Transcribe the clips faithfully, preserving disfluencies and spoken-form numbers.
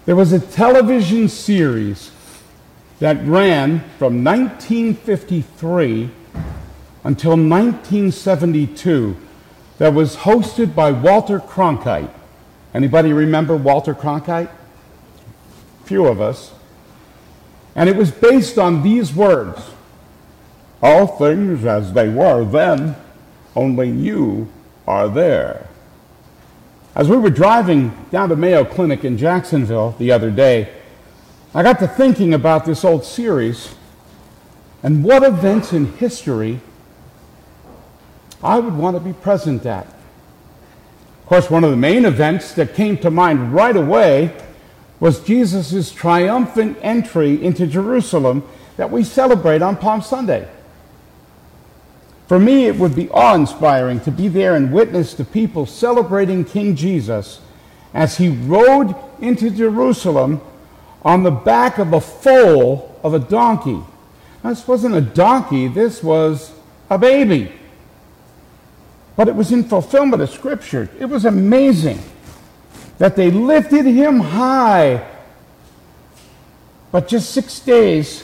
There was a television series that ran from nineteen fifty-three until nineteen seventy-two that was hosted by Walter Cronkite. Anybody remember Walter Cronkite? Few of us. And it was based on these words: all things as they were then, only you are there. As we were driving down to Mayo Clinic in Jacksonville the other day, I got to thinking about this old series and what events in history I would want to be present at. Of course, one of the main events that came to mind right away was Jesus' triumphant entry into Jerusalem that we celebrate on Palm Sunday. For me, it would be awe-inspiring to be there and witness the people celebrating King Jesus as he rode into Jerusalem on the back of a foal of a donkey. Now, this wasn't a donkey, this was a baby. But it was in fulfillment of Scripture. It was amazing that they lifted him high. But just six days,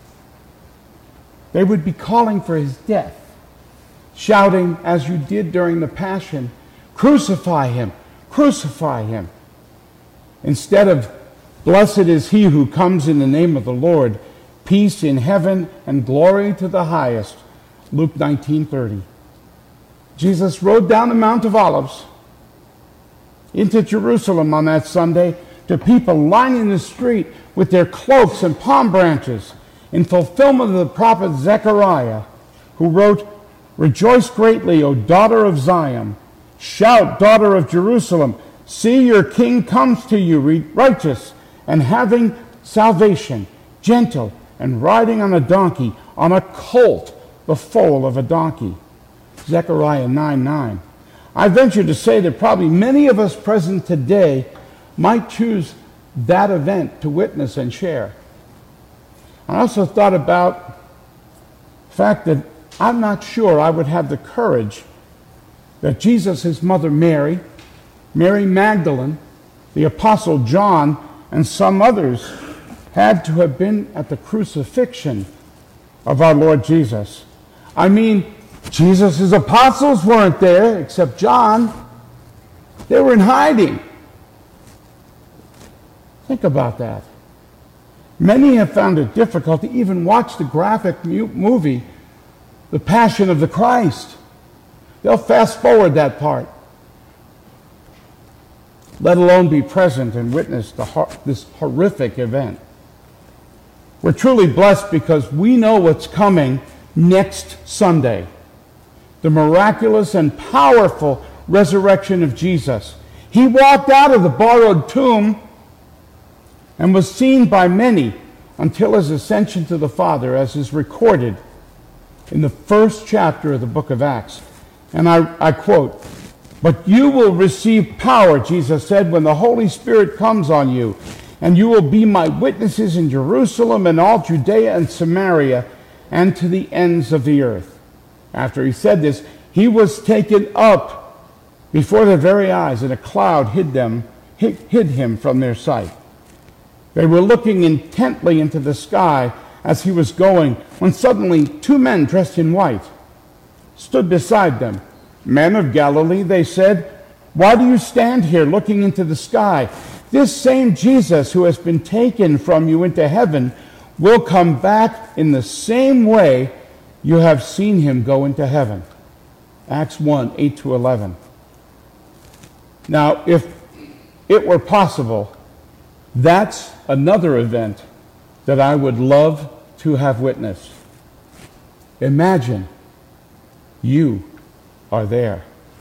they would be calling for his death, shouting, as you did during the Passion, "Crucify him, crucify him." Instead of, "Blessed is he who comes in the name of the Lord, peace in heaven and glory to the highest," Luke nineteen thirty. Jesus rode down the Mount of Olives into Jerusalem on that Sunday to people lining the street with their cloaks and palm branches in fulfillment of the prophet Zechariah, who wrote, "Rejoice greatly, O daughter of Zion. Shout, daughter of Jerusalem. See, your king comes to you, righteous and having salvation, gentle and riding on a donkey, on a colt, the foal of a donkey." Zechariah nine nine. I venture to say that probably many of us present today might choose that event to witness and share. I also thought about the fact that I'm not sure I would have the courage that Jesus, his mother Mary, Mary Magdalene, the Apostle John, and some others had to have been at the crucifixion of our Lord Jesus. I mean, Jesus' apostles weren't there, except John. They were in hiding. Think about that. Many have found it difficult to even watch the graphic movie, The Passion of the Christ. They'll fast forward that part, let alone be present and witness the, this horrific event. We're truly blessed because we know what's coming next Sunday. The miraculous and powerful resurrection of Jesus. He walked out of the borrowed tomb and was seen by many until his ascension to the Father, as is recorded in the first chapter of the book of Acts. And I, I quote, "But you will receive power," Jesus said, "when the Holy Spirit comes on you, and you will be my witnesses in Jerusalem and all Judea and Samaria and to the ends of the earth." After he said this, he was taken up before their very eyes, and a cloud hid them, hid, hid him from their sight. They were looking intently into the sky as he was going, when suddenly two men dressed in white stood beside them. "Men of Galilee," they said, "why do you stand here looking into the sky? This same Jesus who has been taken from you into heaven will come back in the same way you have seen him go into heaven." Acts one, eight to eleven. Now, if it were possible, that's another event that I would love to have witnessed. Imagine you are there.